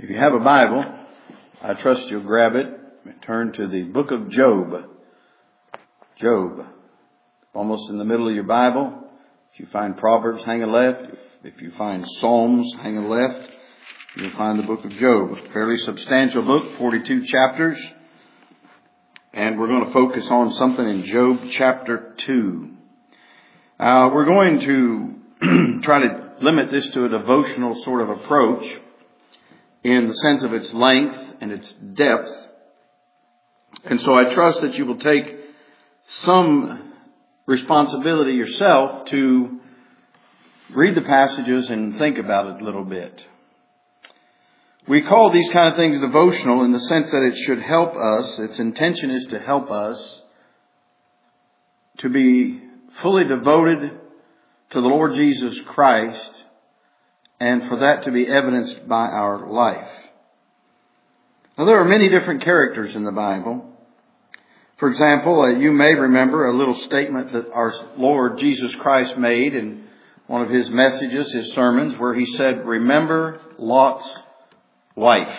If you have a Bible, I trust you'll grab it and turn to the book of Job. Job. Almost in the middle of your Bible. If you find Proverbs, hang a left. If you find Psalms, hang a left. You'll find the book of Job. A fairly substantial book, 42 chapters. And we're going to focus on something in Job chapter 2. We're going to try to limit this to a devotional sort of approach in the sense of its length and its depth. And so I trust that you will take some responsibility yourself to read the passages and think about it a little bit. We call these kind of things devotional in the sense that it should help us. Its intention is to help us to be fully devoted to the Lord Jesus Christ, and for that to be evidenced by our life. Now, there are many different characters in the Bible. For example, you may remember a little statement that our Lord Jesus Christ made in one of His messages, His sermons, where He said, "Remember Lot's wife."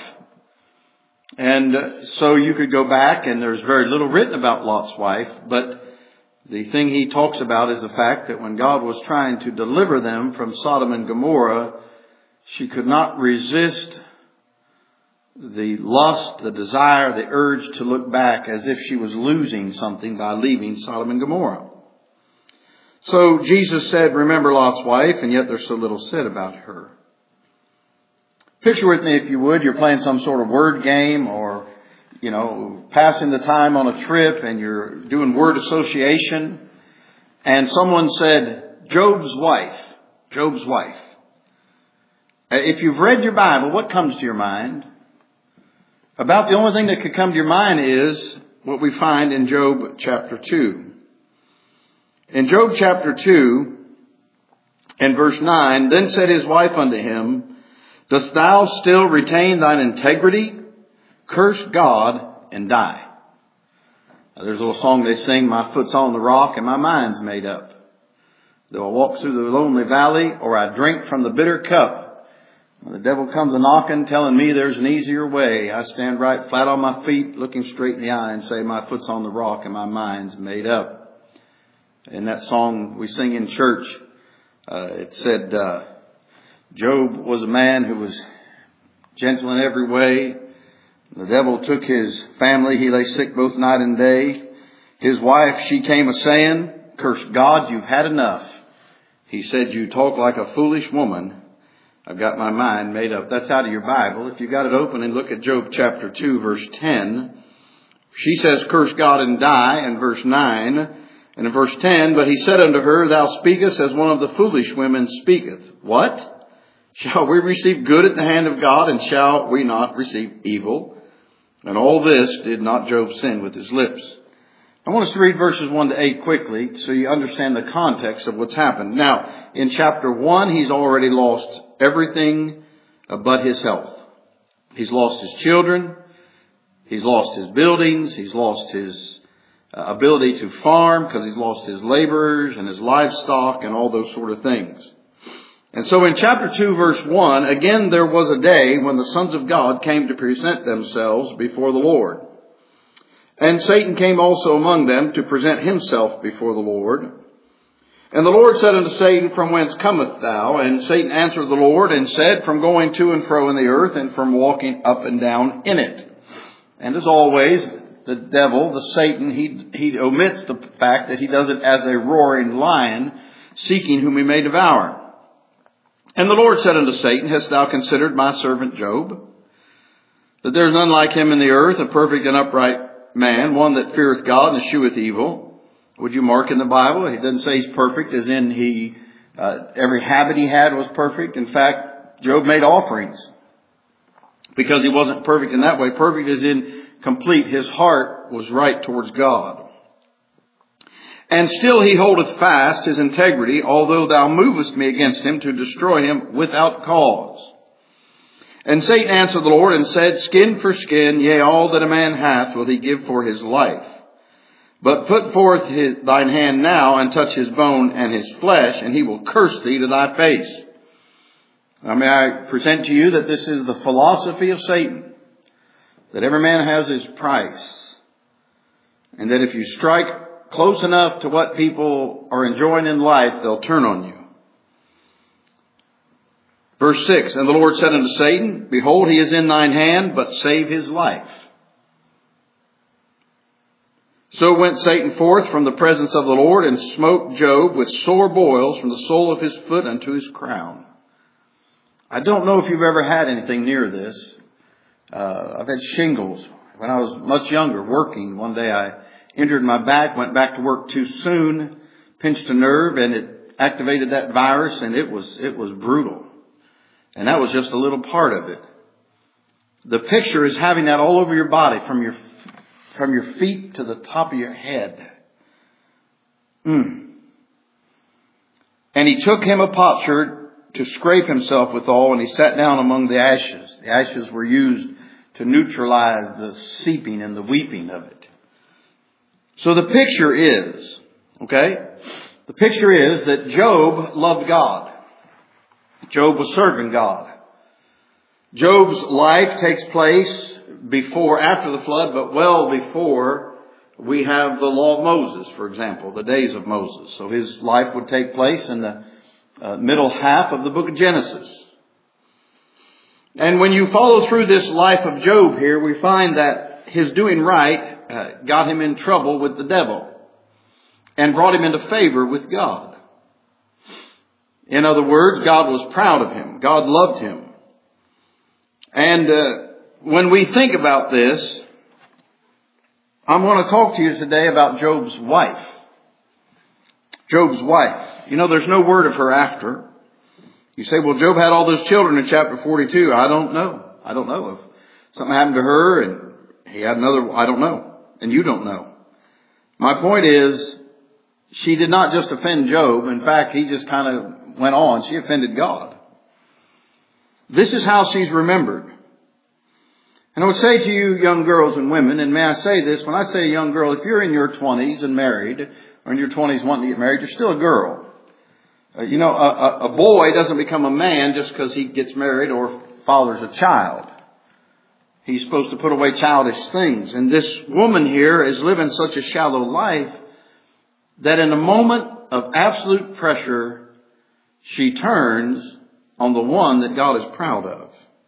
And so you could go back, and there's very little written about Lot's wife, but the thing he talks about is the fact that when God was trying to deliver them from Sodom and Gomorrah, she could not resist the lust, the desire, the urge to look back as if she was losing something by leaving Sodom and Gomorrah. So Jesus said, "Remember Lot's wife," and yet there's so little said about her. Picture with me, if you would, you're playing some sort of word game or passing the time on a trip and you're doing word association, and someone said, Job's wife. Job's wife. If you've read your Bible, what comes to your mind? About the only thing that could come to your mind is what we find in Job chapter 2. In Job chapter 2 and verse 9, "Then said his wife unto him, Dost thou still retain thine integrity? Curse God and die." Now, there's a little song they sing, "My foot's on the rock and my mind's made up. Though I walk through the lonely valley or I drink from the bitter cup, when the devil comes a-knocking telling me there's an easier way, I stand right flat on my feet looking straight in the eye and say, my foot's on the rock and my mind's made up." In that song we sing in church, it said Job was a man who was gentle in every way. The devil took his family. He lay sick both night and day. His wife, she came a-saying, "Curse God, you've had enough." He said, "You talk like a foolish woman. I've got my mind made up." That's out of your Bible. If you got it open and look at Job chapter 2, verse 10, she says, "Curse God and die," in verse 9. And in verse 10, "But he said unto her, Thou speakest as one of the foolish women speaketh." What? "Shall we receive good at the hand of God, and shall we not receive evil?" And all this did not Job sin with his lips. I want us to read verses 1 to 8 quickly so you understand the context of what's happened. Now, in chapter 1, he's already lost everything but his health. He's lost his children. He's lost his buildings. He's lost his ability to farm because he's lost his laborers and his livestock and all those sort of things. And so in chapter 2, verse 1, "Again there was a day when the sons of God came to present themselves before the Lord. And Satan came also among them to present himself before the Lord. And the Lord said unto Satan, From whence comest thou? And Satan answered the Lord and said, From going to and fro in the earth, and from walking up and down in it." And as always, the devil, the Satan, he omits the fact that he does it as a roaring lion, seeking whom he may devour. "And the Lord said unto Satan, Hast thou considered my servant Job? That there is none like him in the earth, a perfect and upright man, one that feareth God and escheweth evil." Would you mark in the Bible? He doesn't say he's perfect as in every habit he had was perfect. In fact, Job made offerings because he wasn't perfect in that way. Perfect as in complete. His heart was right towards God. "And still he holdeth fast his integrity, although thou movest me against him to destroy him without cause. And Satan answered the Lord and said, Skin for skin, yea, all that a man hath will he give for his life. But put forth thine hand now and touch his bone and his flesh, and he will curse thee to thy face. May I present to you that this is the philosophy of Satan, that every man has his price, and that if you strike close enough to what people are enjoying in life, they'll turn on you. Verse 6, and the Lord said unto Satan, Behold, he is in thine hand, but save his life. So went Satan forth from the presence of the Lord, and smote Job with sore boils from the sole of his foot unto his crown. I don't know if you've ever had anything near this. I've had shingles. When I was much younger, working, one day I injured my back, went back to work too soon, pinched a nerve, and it activated that virus, and it was brutal. And that was just a little part of it. The picture is having that all over your body, from your feet to the top of your head. And he took him a potsherd to scrape himself withal, and he sat down among the ashes. The ashes were used to neutralize the seeping and the weeping of it. So the picture is, the picture is that Job loved God. Job was serving God. Job's life takes place after the flood, but well before we have the law of Moses, for example, the days of Moses. So his life would take place in the middle half of the book of Genesis. And when you follow through this life of Job here, we find that his doing right got him in trouble with the devil and brought him into favor with God. In other words, God was proud of him. God loved him. And when we think about this, I'm going to talk to you today about Job's wife. Job's wife. You know, there's no word of her after. You say, well, Job had all those children in chapter 42. I don't know. I don't know if something happened to her and he had another. I don't know. And you don't know. My point is, she did not just offend Job. In fact, he just kind of went on. She offended God. This is how she's remembered. And I would say to you, young girls and women, and may I say this, when I say young girl, if you're in your 20s and married, or in your 20s wanting to get married, you're still a girl. A boy doesn't become a man just because he gets married or fathers a child. He's supposed to put away childish things. And this woman here is living such a shallow life that in a moment of absolute pressure, she turns on the one that God is proud of.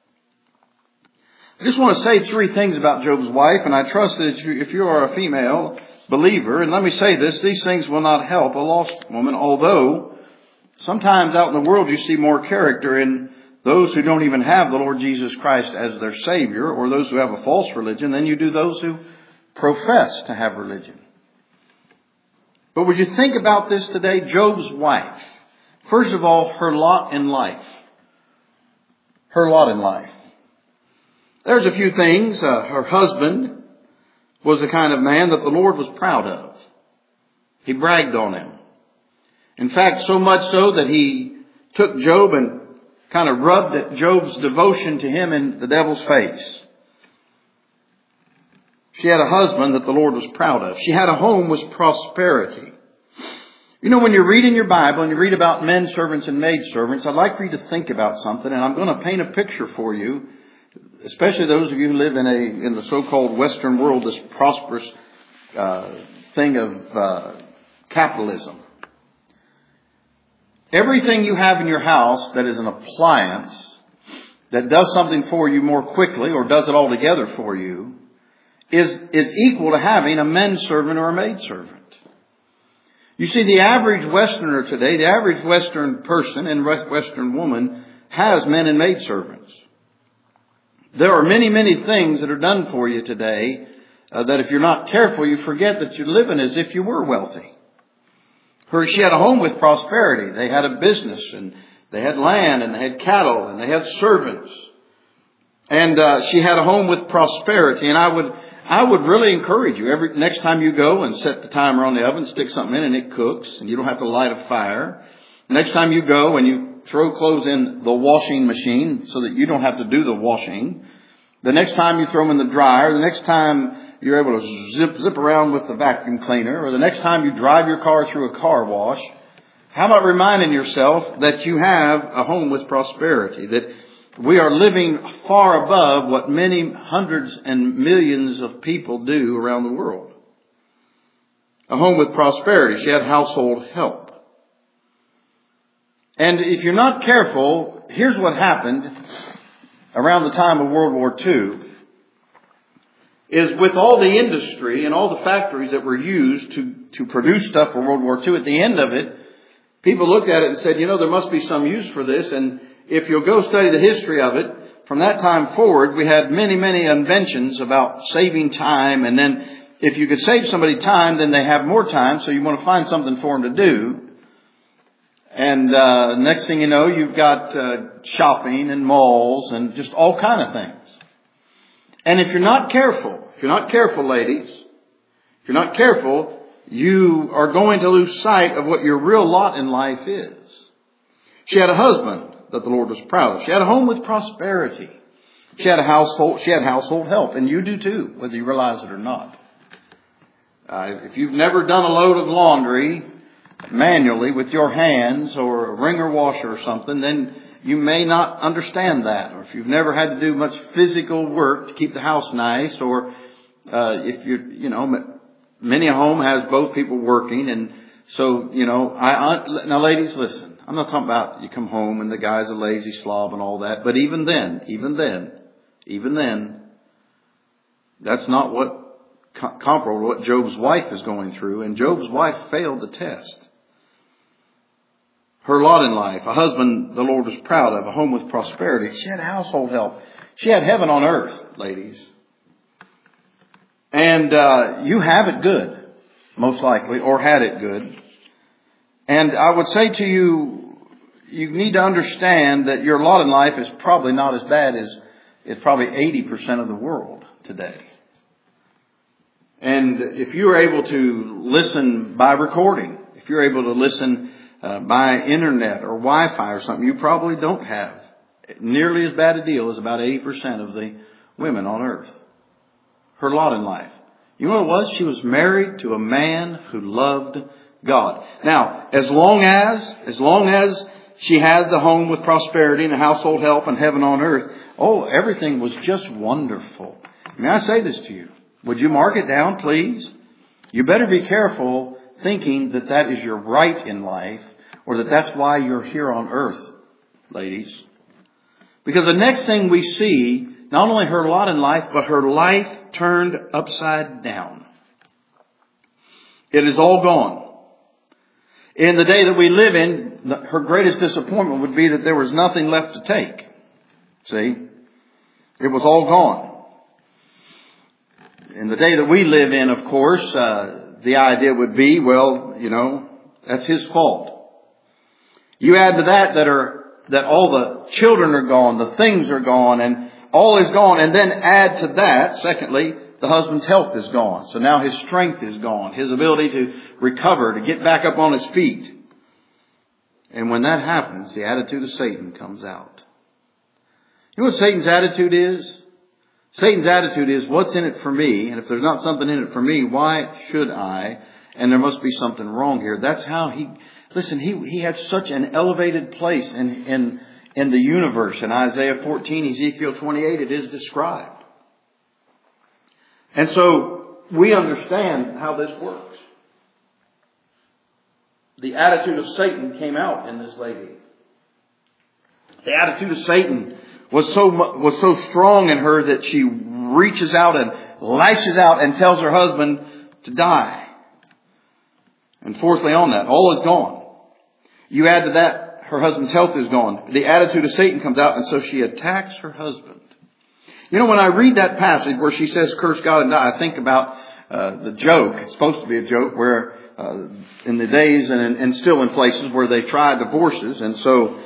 I just want to say three things about Job's wife, and I trust that if you are a female believer, and let me say this, these things will not help a lost woman, although sometimes out in the world you see more character in those who don't even have the Lord Jesus Christ as their Savior, or those who have a false religion, than you do those who profess to have religion. But would you think about this today? Job's wife. First of all, her lot in life. Her lot in life. There's a few things. Her husband was the kind of man that the Lord was proud of. He bragged on him. In fact, so much so that he took Job and kind of rubbed Job's devotion to him in the devil's face. She had a husband that the Lord was proud of. She had a home with prosperity. You know, when you read in your Bible and you read about men servants and maid servants, I'd like for you to think about something, and I'm going to paint a picture for you, especially those of you who live in the so-called Western world, this prosperous thing of capitalism. Everything you have in your house that is an appliance that does something for you more quickly or does it all together for you is equal to having a men servant or a maid servant. You see, the average Westerner today, the average Western person and Western woman has men and maid servants. There are many, many things that are done for you today that if you're not careful, you forget that you're living as if you were wealthy. She had a home with prosperity. They had a business, and they had land, and they had cattle, and they had servants. And she had a home with prosperity. And I would really encourage you, next time you go and set the timer on the oven, stick something in and it cooks, and you don't have to light a fire. Next time you go and you throw clothes in the washing machine so that you don't have to do the washing. The next time you throw them in the dryer, the next time you're able to zip around with the vacuum cleaner, or the next time you drive your car through a car wash, How about reminding yourself that you have a home with prosperity, that we are living far above what many hundreds and millions of people do around the world. A home with prosperity. She had household help. And if you're not careful, here's what happened around the time of World War II, is with all the industry and all the factories that were used to produce stuff for World War II, at the end of it, people looked at it and said, there must be some use for this. And if you'll go study the history of it, from that time forward, we had many, many inventions about saving time. And then if you could save somebody time, then they have more time. So you want to find something for them to do. And next thing you know, you've got shopping and malls and just all kind of things. And if you're not careful, ladies, if you're not careful, you are going to lose sight of what your real lot in life is. She had a husband that the Lord was proud of. She had a home with prosperity. She had household help, and you do too, whether you realize it or not. If you've never done a load of laundry manually with your hands, or a wringer washer or something, then you may not understand that. Or if you've never had to do much physical work to keep the house nice, or if many a home has both people working, and so now ladies, listen. I'm not talking about you come home and the guy's a lazy slob and all that. But even then, that's not what comparable to what Job's wife is going through. And Job's wife failed the test. Her lot in life, a husband the Lord was proud of, a home with prosperity. She had household help. She had heaven on earth, ladies. And you have it good, most likely, or had it good. And I would say to you, you need to understand that your lot in life is probably not as bad as it's probably 80% of the world today. And if you're able to listen by recording, if you're able to listen by internet or Wi-Fi or something, you probably don't have nearly as bad a deal as about 80% of the women on earth. Her lot in life. You know what it was? She was married to a man who loved God. Now, as long as she had the home with prosperity and the household help and heaven on earth, everything was just wonderful. May I say this to you? Would you mark it down, please? You better be careful thinking that that is your right in life, or that that's why you're here on earth, ladies. Because the next thing we see, not only her lot in life, but her life turned upside down. It is all gone. In the day that we live in, her greatest disappointment would be that there was nothing left to take. See? It was all gone. In the day that we live in, of course, the idea would be, that's his fault. You add to that all the children are gone, the things are gone, and all is gone. And then add to that, secondly, the husband's health is gone. So now his strength is gone. His ability to recover, to get back up on his feet. And when that happens, the attitude of Satan comes out. You know what Satan's attitude is? Satan's attitude is, what's in it for me? And if there's not something in it for me, why should I? And there must be something wrong here. That's how he had such an elevated place in the universe. In Isaiah 14, Ezekiel 28, it is described. And so we understand how this works. The attitude of Satan came out in this lady. The attitude of Satan was so strong in her that she reaches out and lashes out and tells her husband to die. And fourthly on that, all is gone. You add to that, her husband's health is gone. The attitude of Satan comes out, and so she attacks her husband. You know, when I read that passage where she says, curse God and die, I think about the joke. It's supposed to be a joke where in the days and still in places where they try divorces. And so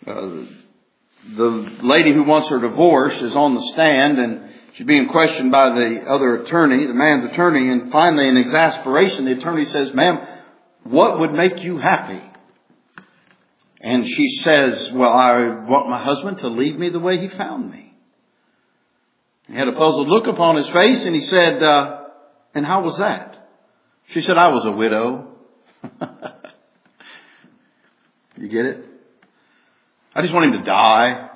the lady who wants her divorce is on the stand, and she's being questioned by the other attorney, the man's attorney. And finally, in exasperation, the attorney says, ma'am, what would make you happy? And she says, well, I want my husband to leave me the way he found me. He had a puzzled look upon his face, and he said, and how was that? She said, I was a widow. You get it? I just want him to die.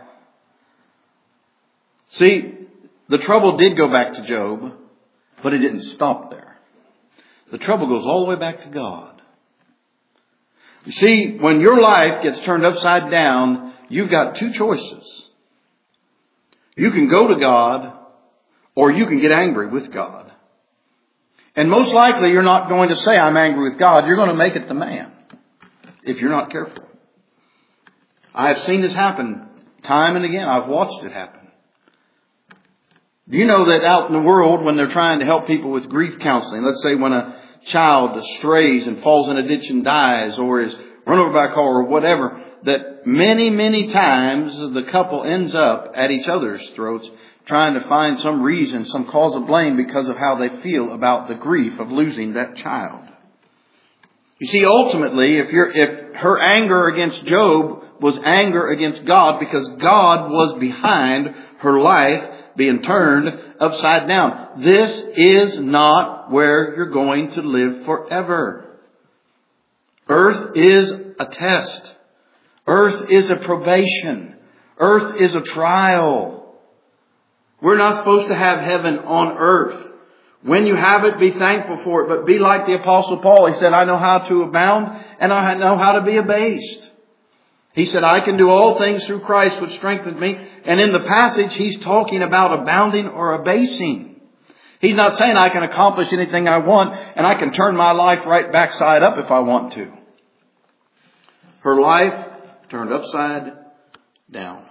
See, the trouble did go back to Job, but it didn't stop there. The trouble goes all the way back to God. You see, when your life gets turned upside down, you've got two choices. You can go to God, or you can get angry with God. And most likely you're not going to say, I'm angry with God. You're going to make it the man, if you're not careful. I have seen this happen time and again. I've watched it happen. Do you know that out in the world, when they're trying to help people with grief counseling, let's say when a child strays and falls in a ditch and dies, or is run over by a car or whatever, that many, many times the couple ends up at each other's throats trying to find some reason, some cause of blame because of how they feel about the grief of losing that child. You see, ultimately, if her anger against Job was anger against God, because God was behind her life being turned upside down. This is not where you're going to live forever. Earth is a test. Earth is a probation. Earth is a trial. We're not supposed to have heaven on earth. When you have it, be thankful for it. But be like the Apostle Paul. He said, I know how to abound and I know how to be abased. He said, I can do all things through Christ which strengthens me. And in the passage, he's talking about abounding or abasing. He's not saying I can accomplish anything I want and I can turn my life right backside up if I want to. Her life turned upside down.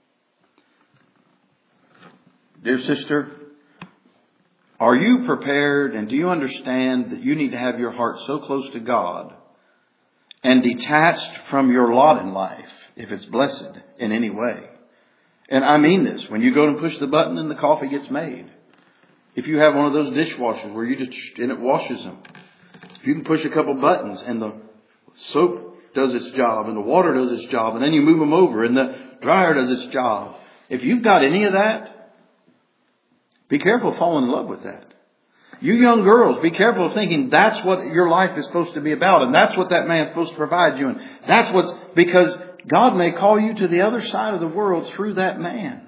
Dear sister, are you prepared and do you understand that you need to have your heart so close to God and detached from your lot in life, if it's blessed in any way? And I mean this, when you go and push the button and the coffee gets made. If you have one of those dishwashers where and it washes them. If you can push a couple buttons and the soap does its job and the water does its job and then you move them over and the dryer does its job. If you've got any of that, be careful falling in love with that. You young girls, be careful of thinking that's what your life is supposed to be about. And that's what that man's supposed to provide you. And that's because God may call you to the other side of the world through that man.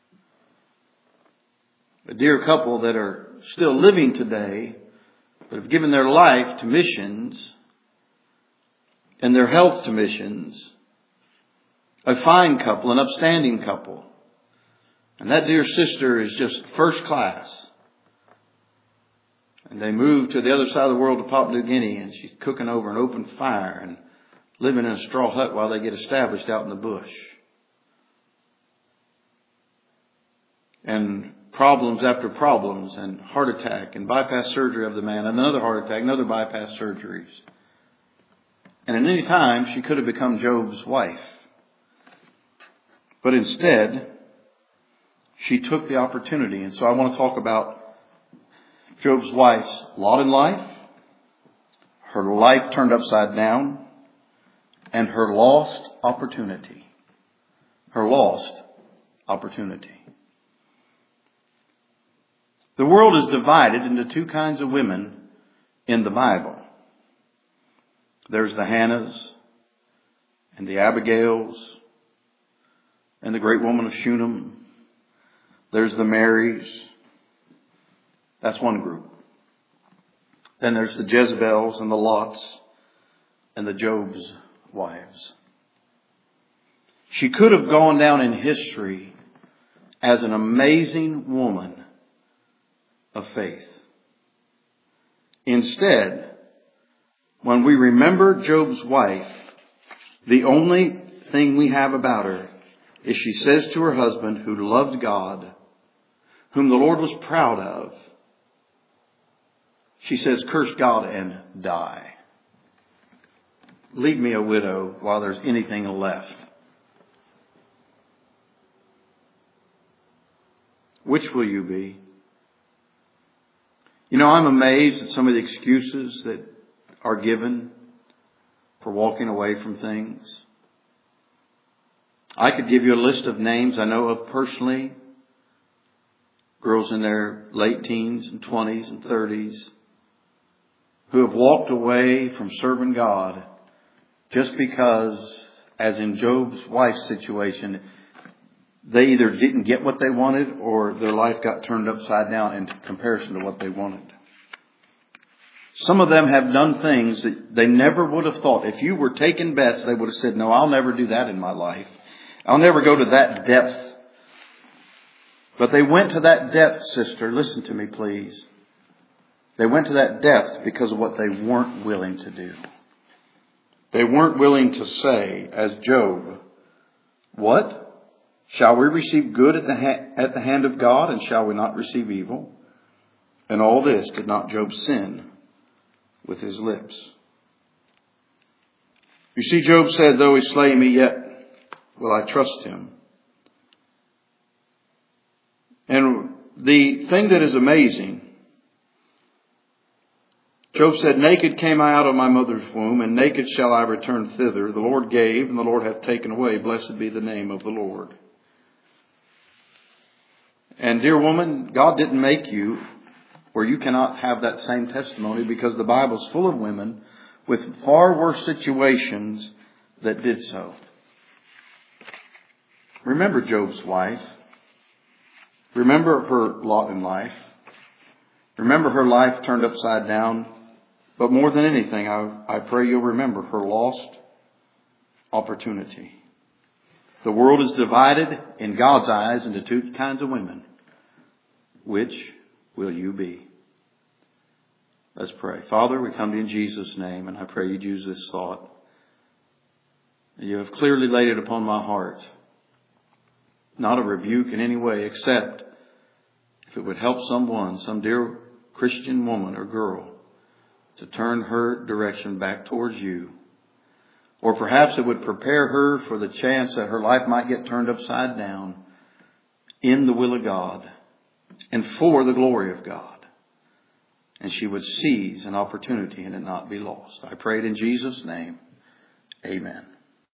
A dear couple that are still living today, but have given their life to missions and their health to missions. A fine couple, an upstanding couple. And that dear sister is just first class. And they moved to the other side of the world to Papua New Guinea, and she's cooking over an open fire and living in a straw hut while they get established out in the bush. And problems after problems, and heart attack, and bypass surgery of the man, another heart attack, another bypass surgeries. And at any time, she could have become Job's wife. But instead, she took the opportunity. And so I want to talk about Job's wife's lot in life, her life turned upside down, and her lost opportunity. Her lost opportunity. The world is divided into two kinds of women in the Bible. There's the Hannahs and the Abigails and the great woman of Shunem. There's the Marys. That's one group. Then there's the Jezebels and the Lots and the Job's wives. She could have gone down in history as an amazing woman of faith. Instead, when we remember Job's wife, the only thing we have about her is she says to her husband, who loved God, whom the Lord was proud of, she says, curse God and die. Leave me a widow while there's anything left. Which will you be? You know, I'm amazed at some of the excuses that are given for walking away from things. I could give you a list of names I know of personally. Girls in their late teens and 20s and 30s who have walked away from serving God just because as in Job's wife's situation, they either didn't get what they wanted or their life got turned upside down in comparison to what they wanted. Some of them have done things that they never would have thought. If you were taking bets, they would have said, no, I'll never do that in my life. I'll never go to that depth. But they went to that depth, sister. Listen to me, please. They went to that depth because of what they weren't willing to do. They weren't willing to say, as Job, what? Shall we receive good at the hand of God, and shall we not receive evil? And all this did not Job sin with his lips. You see, Job said, though he slay me, yet will I trust him. And the thing that is amazing, Job said, naked came I out of my mother's womb, and naked shall I return thither. The Lord gave, and the Lord hath taken away. Blessed be the name of the Lord. And dear woman, God didn't make you where you cannot have that same testimony, because the Bible is full of women with far worse situations that did so. Remember Job's wife. Remember her lot in life. Remember her life turned upside down. But more than anything, I pray you'll remember her lost opportunity. The world is divided in God's eyes into two kinds of women. Which will you be? Let's pray. Father, we come to you in Jesus' name, and I pray you'd use this thought. You have clearly laid it upon my heart. Not a rebuke in any way, except if it would help someone, some dear Christian woman or girl, to turn her direction back towards you. Or perhaps it would prepare her for the chance that her life might get turned upside down in the will of God and for the glory of God. And she would seize an opportunity and it not be lost. I pray it in Jesus' name. Amen.